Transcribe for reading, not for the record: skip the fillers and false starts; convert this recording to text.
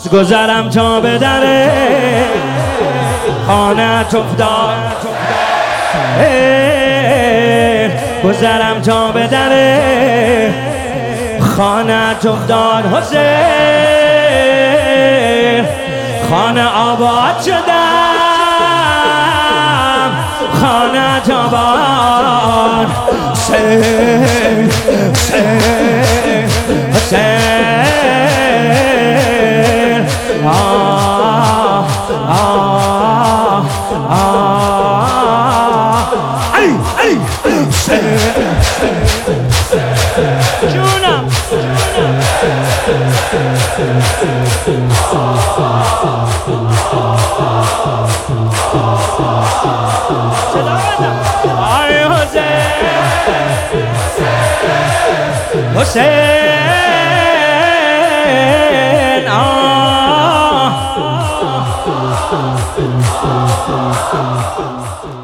گذرم تا به در خانه‌ات افتاد، گذرم تا به در خانه‌ات افتاد حسین، خانه آباد شدم، خانه‌ات آباد حسین، حسین، حسین، آه آه آه ای ای جونم آی حسین، حسین، آه